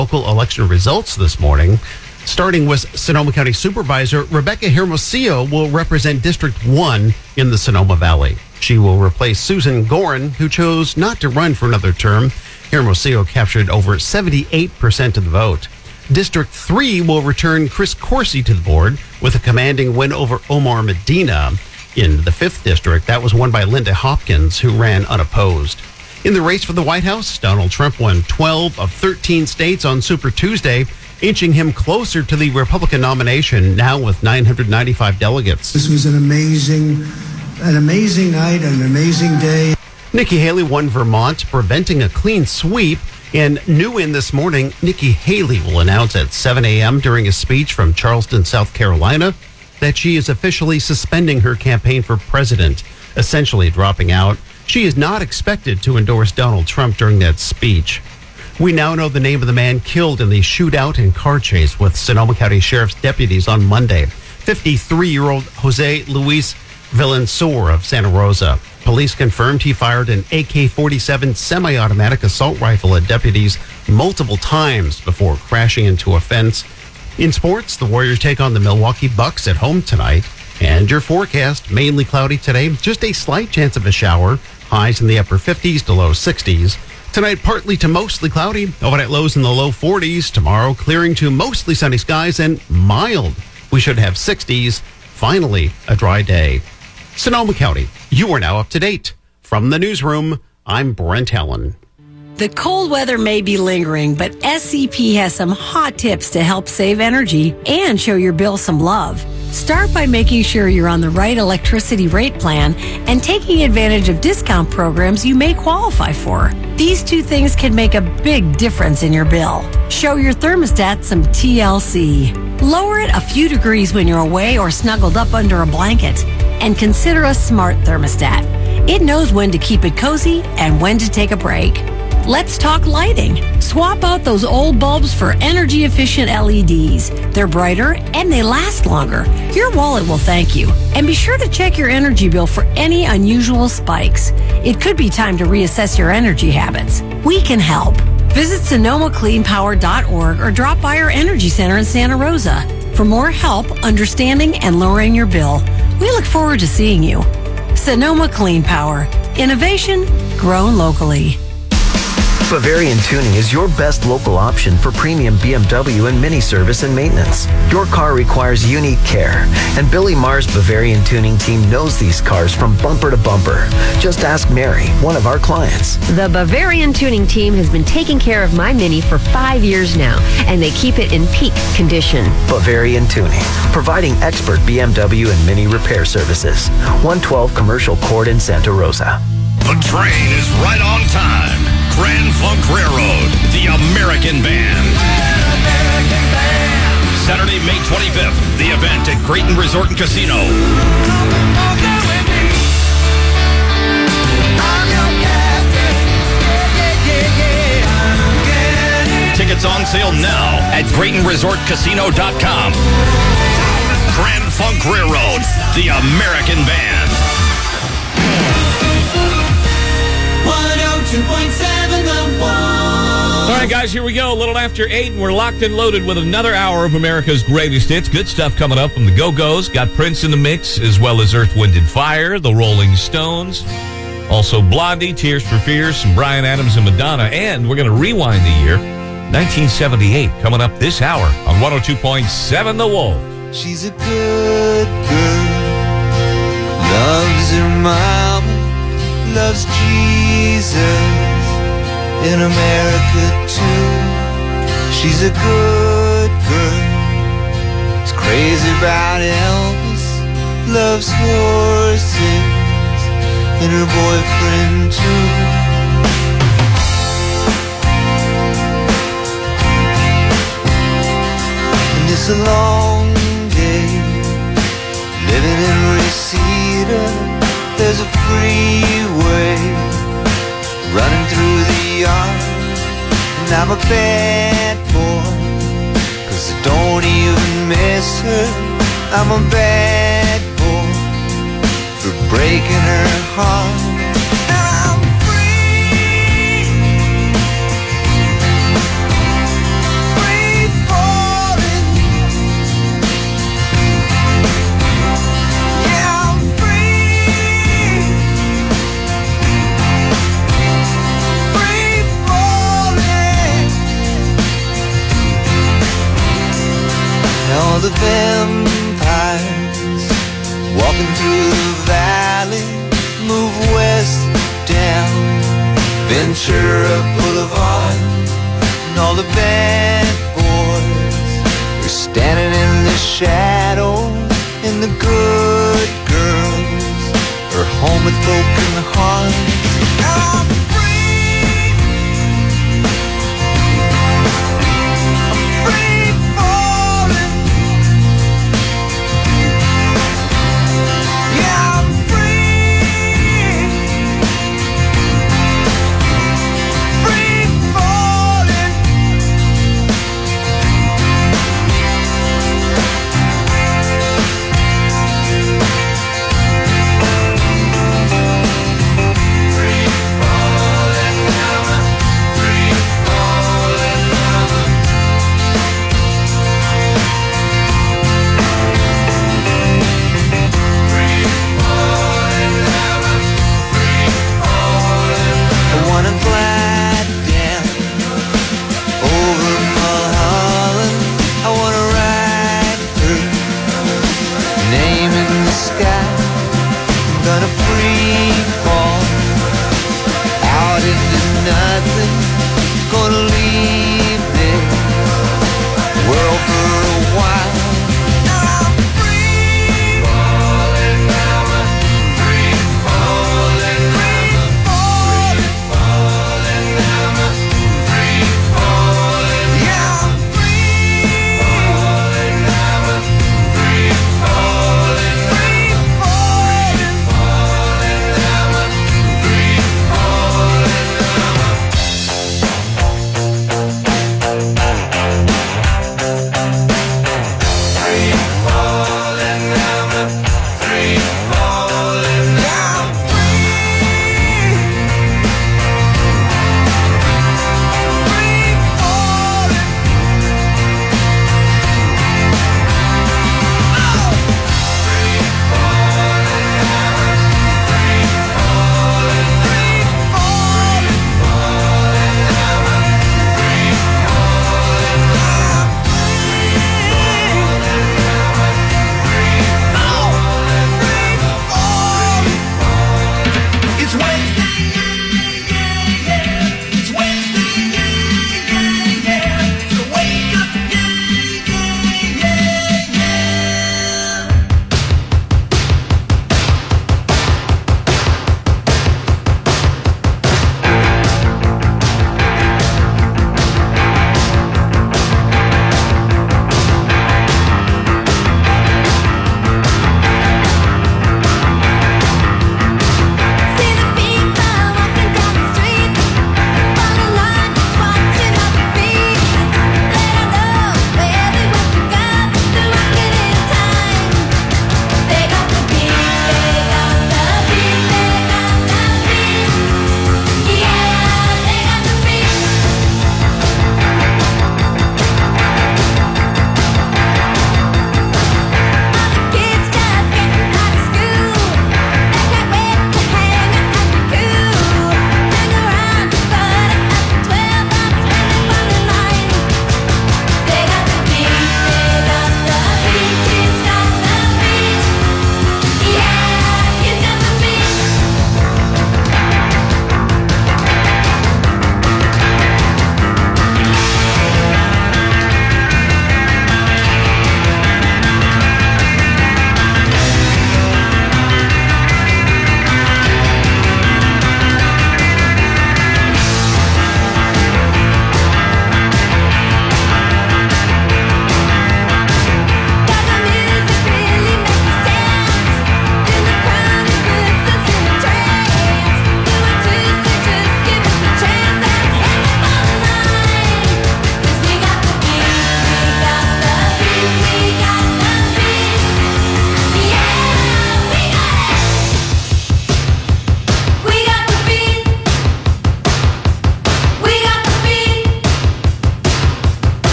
local election results this morning. Starting with Sonoma County Supervisor Rebecca Hermosillo will represent District 1 in the Sonoma Valley. She will replace Susan Gorin, who chose not to run for another term. Hermosillo captured over 78% of the vote. District 3 will return Chris Corsi to the board with a commanding win over Omar Medina. In the 5th district, that was won by Linda Hopkins, who ran unopposed. In the race for the White House, Donald Trump won 12 of 13 states on Super Tuesday, inching him closer to the Republican nomination, now with 995 delegates. This was an amazing night, an amazing day. Nikki Haley won Vermont, preventing a clean sweep. And new in this morning, Nikki Haley will announce at 7 a.m. during a speech from Charleston, South Carolina, that she is officially suspending her campaign for president, essentially dropping out. She is not expected to endorse Donald Trump during that speech. We now know the name of the man killed in the shootout and car chase with Sonoma County Sheriff's deputies on Monday. 53-year-old Jose Luis Villansor of Santa Rosa. Police confirmed he fired an AK-47 semi-automatic assault rifle at deputies multiple times before crashing into a fence. In sports, the Warriors take on the Milwaukee Bucks at home tonight. And your forecast, mainly cloudy today, just a slight chance of a shower. Highs in the upper 50s to low 60s. Tonight, partly to mostly cloudy, overnight lows in the low 40s. Tomorrow, clearing to mostly sunny skies and mild. We should have 60s. Finally, a dry day. Sonoma County, you are now up to date. From the newsroom, I'm Brent Allen. The cold weather may be lingering, but SCP has some hot tips to help save energy and show your bill some love. Start by making sure you're on the right electricity rate plan and taking advantage of discount programs you may qualify for. These two things can make a big difference in your bill. Show your thermostat some TLC. Lower it a few degrees when you're away or snuggled up under a blanket. And consider a smart thermostat. It knows when to keep it cozy and when to take a break. Let's talk lighting. Swap out those old bulbs for energy-efficient LEDs. They're brighter and they last longer. Your wallet will thank you. And be sure to check your energy bill for any unusual spikes. It could be time to reassess your energy habits. We can help. Visit SonomaCleanPower.org or drop by our Energy Center in Santa Rosa. For more help understanding and lowering your bill, we look forward to seeing you. Sonoma Clean Power. Innovation grown locally. Bavarian Tuning is your best local option for premium BMW and Mini service and maintenance. Your car requires unique care, and Billy Marr's Bavarian Tuning team knows these cars from bumper to bumper. Just ask Mary, one of our clients. The Bavarian Tuning team has been taking care of my Mini for 5 years now, and they keep it in peak condition. Bavarian Tuning, providing expert BMW and Mini repair services. 112 Commercial Court in Santa Rosa. The train is right on time. Grand Funk Railroad, the American Band. Saturday, May 25th, the event at Creighton Resort and Casino. Tickets on sale now at CreightonResortCasino.com. Grand Funk Railroad, the American Band. 102.7 The Wolf. All right, guys, here we go. A little after 8, and we're locked and loaded with another hour of America's Greatest Hits. Good stuff coming up from the Go-Go's. Got Prince in the mix, as well as Earth, Wind & Fire, the Rolling Stones. Also Blondie, Tears for Fears, some Bryan Adams and Madonna. And we're going to rewind the year, 1978, coming up this hour on 102.7 The Wolf. She's a good girl, loves her mama, loves Jesus, in America too. She's a good girl, is crazy about Elvis, loves horses, and her boyfriend too. And it's a long day, living in Reseda. There's a freeway running through the yard, and I'm a bad boy, 'cause I don't even miss her. I'm a bad boy for breaking her heart. And I'm free, the vampires walking through the valley move west down Ventura Boulevard, and all the bad boys are standing in the shadow, and the good girls are home with broken hearts. I'm free. I'm free falling. Yeah, I'm free. Free falling. Free falling.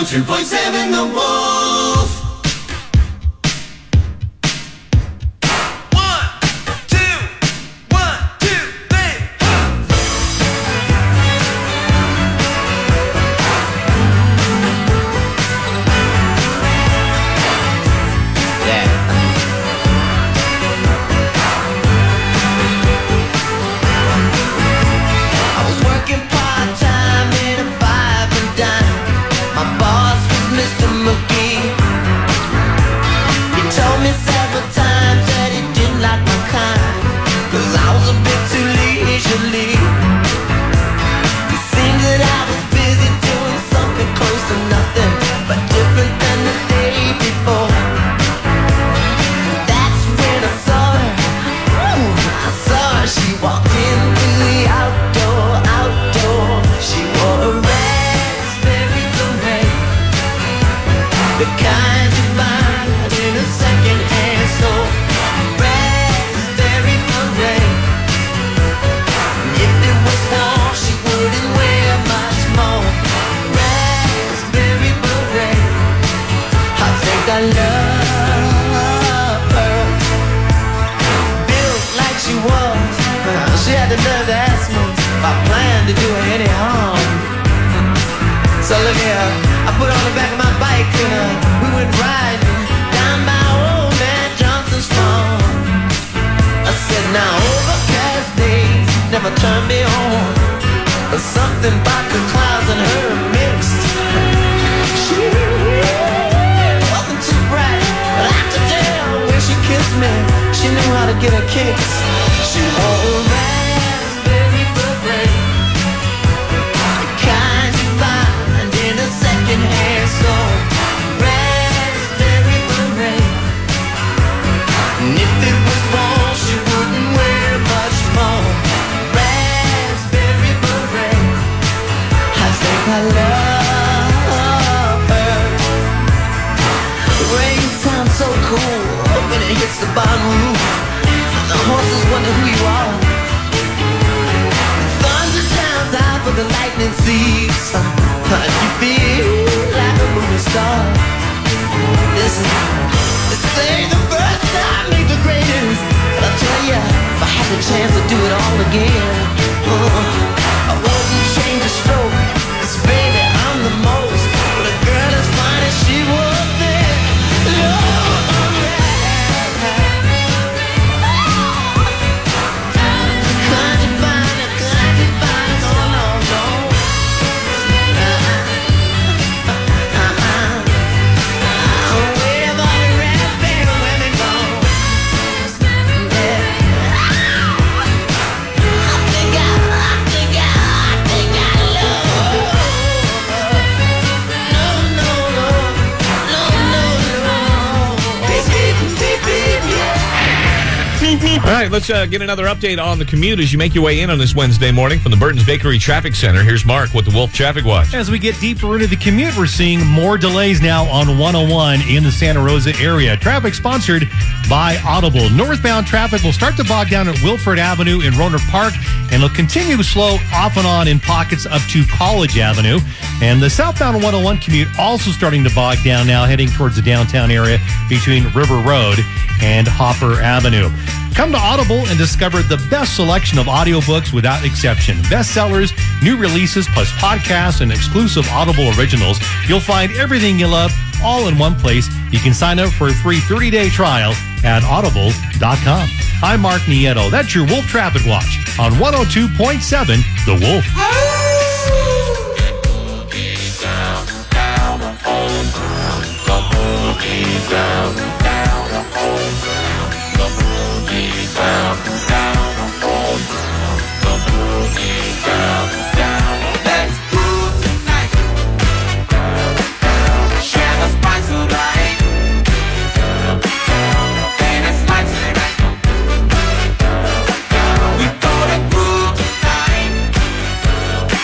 102.7 The Wolf. 1, 2, 1, 2, 3. I was working part-time in a five and dime. My boss was Mr. McGee. He told me several times that he didn't like my kind, 'cause I was a bit too leisurely. It seemed that I was busy doing something close to nothing, but different than the day before. That's when I saw her. I saw her. She walked into the outdoor. She wore a raspberry beret, the kind you find in a second-hand store. Raspberry beret. If it was warm, she wouldn't wear much more. Raspberry beret. I think I love her. Built like she was, she had the nerve to ask me if I planned to do her any harm. So look here, I put on the back of my bike and we went riding down by old man Johnson's farm. I said, now overcast days never turn me on. There's something about the clouds and her mixed. She wasn't too bright, but I could tell when she kissed me, she knew how to get her kicks. She wore a raspberry beret, the kind you find in a second-hand store. Raspberry beret. And if it was warm, she wouldn't wear much more. Raspberry beret. I think I love her. The rain sounds so cool when it hits the bottom roof. The horses wonder who you are. The thunder drowns out for the lightning seeds. You feel like a movie star. Listen, this ain't the first time ain't the greatest, but I tell ya, if I had the chance to do it all again, I wouldn't change a stroke. 'Cause baby, I'm the most. But a girl as fine as she was then, Lord, All right, let's get another update on the commute as you make your way in on this Wednesday morning from the Burton's Bakery Traffic Center. Here's Mark with the Wolf Traffic Watch. As we get deeper into the commute, we're seeing more delays now on 101 in the Santa Rosa area. Traffic sponsored by Audible. Northbound traffic will start to bog down at Wilford Avenue in Rohnert Park, and it'll continue to slow off and on in pockets up to College Avenue. And the southbound 101 commute also starting to bog down now, heading towards the downtown area between River Road and Hopper Avenue. Come to Audible and discover the best selection of audiobooks without exception. Bestsellers, new releases, plus podcasts and exclusive Audible originals. You'll find everything you love all in one place. You can sign up for a free 30-day trial at audible.com. I'm Mark Nieto. That's your Wolf Traffic Watch on 102.7 The Wolf. Let's groove tonight. Share the spice of life. And it's lights tonight. We gonna groove tonight.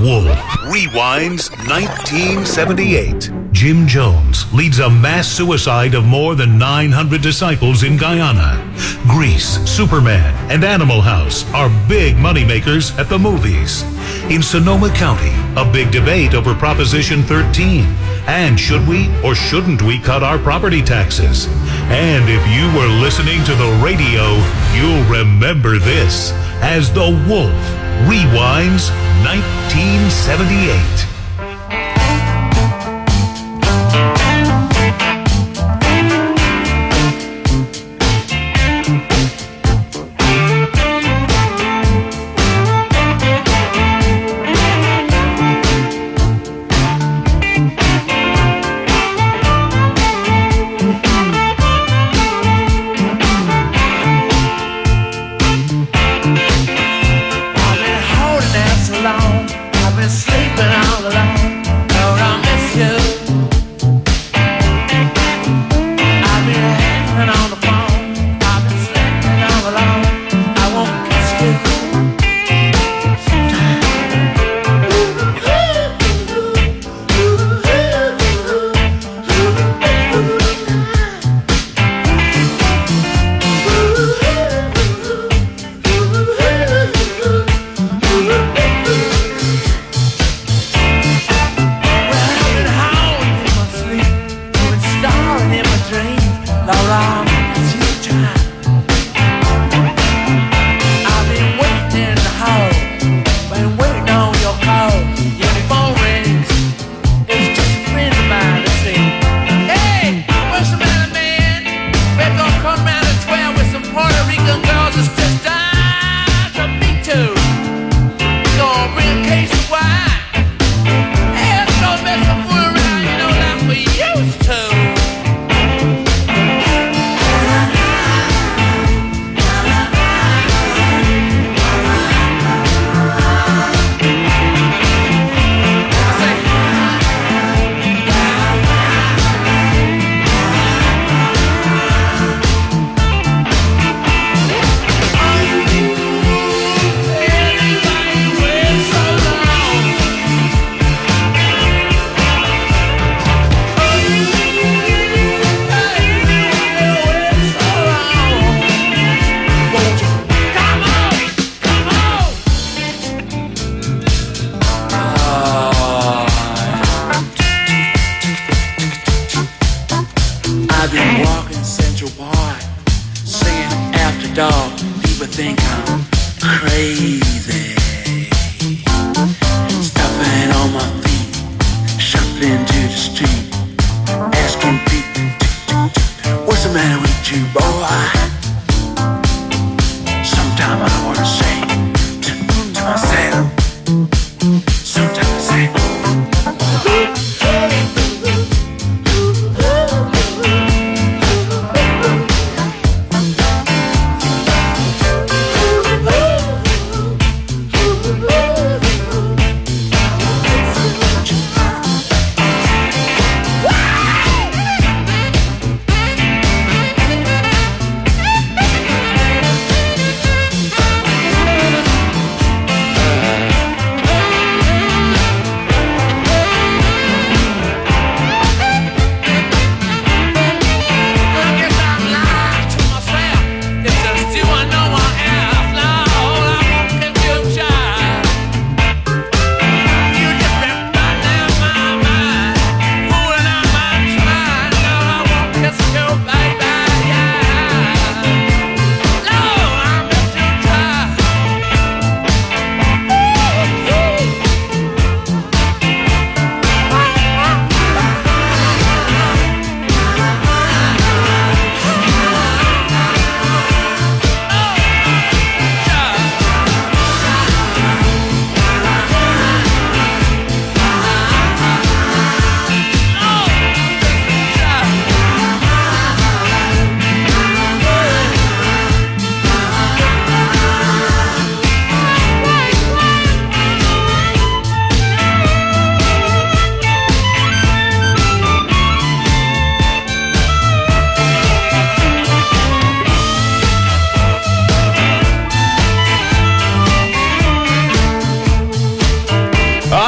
Wolf rewinds 1978. Jim Jones leads a mass suicide of more than 900 disciples in Guyana. Grease, Superman, and Animal House are big moneymakers at the movies. In Sonoma County, a big debate over Proposition 13. And should we or shouldn't we cut our property taxes? And if you were listening to the radio, you'll remember this as The Wolf rewinds 1978.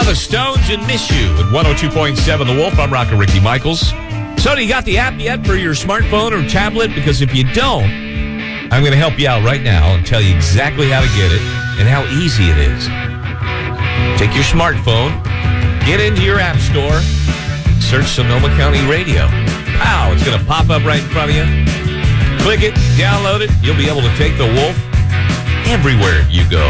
the Stones and Miss You at 102.7 The Wolf. I'm Rocker Ricky Michaels. So, do you got the app yet for your smartphone or tablet? Because if you don't, I'm going to help you out right now and tell you exactly how to get it and how easy it is. Take your smartphone, get into your app store, search Sonoma County Radio. Wow, it's going to pop up right in front of you. Click it, download it. You'll be able to take the Wolf everywhere you go.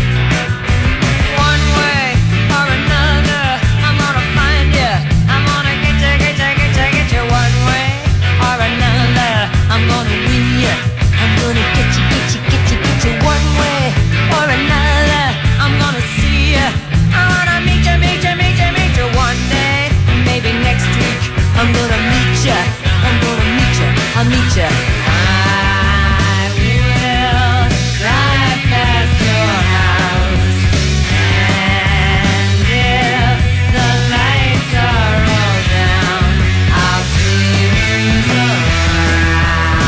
One way or another, I'm gonna find you. I'm gonna get you one way or another. I'm gonna win you. I'm gonna get you one way or another. I'm gonna see you. I wanna meet you one day. Maybe next week. I'm gonna meet you. I'll meet you. I will drive past your house, and if the lights are all down, I'll see you around.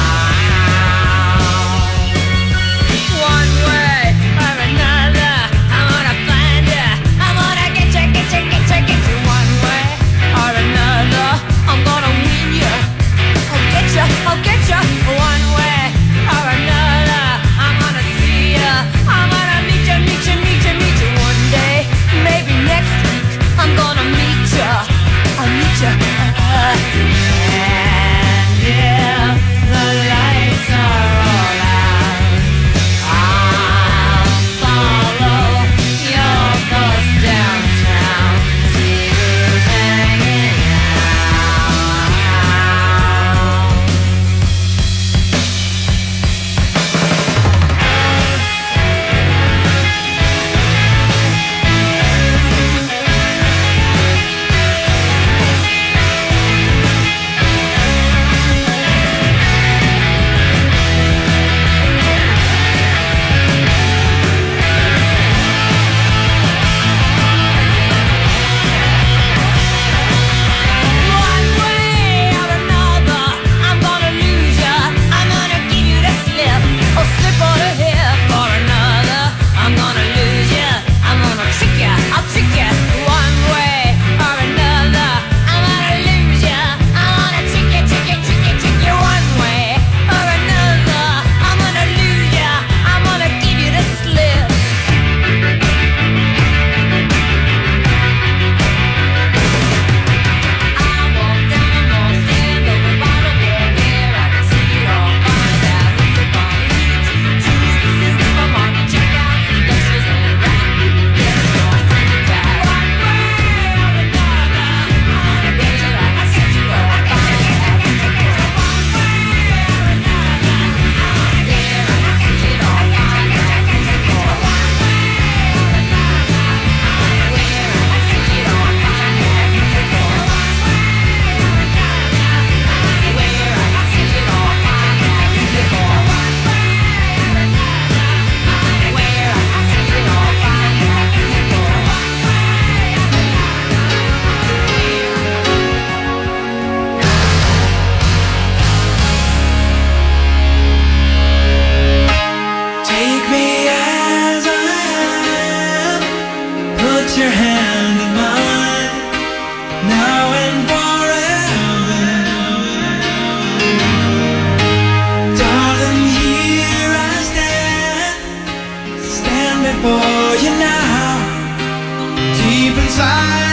One way or another, I'm gonna find you. I'm gonna get you one way or another. I'm gonna win you. I'll get you one way or another. I'm gonna see you. I'm gonna meet you one day. Maybe next week. I'm gonna meet you. I'll meet you. And if the lights are all out, I'll follow your bus downtown. See who's hanging out. One way or another, I'm gonna lose ya. I'm gonna give you the slip, or slip on the hip or another. I'm gonna lose ya. I'm gonna trick ya. I'll trick ya. One way or another, I'm gonna lose ya. I'm gonna trick ya one way or another. I'm gonna lose ya. I'm gonna give you the slip. I walk down the stand of the bottle where I can see it all. Find out who you're gonna lead you to the supermarket. Check out some dishes and wrap you. Get your money back. One way or another, I'm gonna get you. I set you up. One way or another, I'm gonna get you. I set you all. One way or another, I'm gonna get you. I set you all. Take me as I am. Put your hand in mine. Now and forever. Darling, here I stand before you now. Deep inside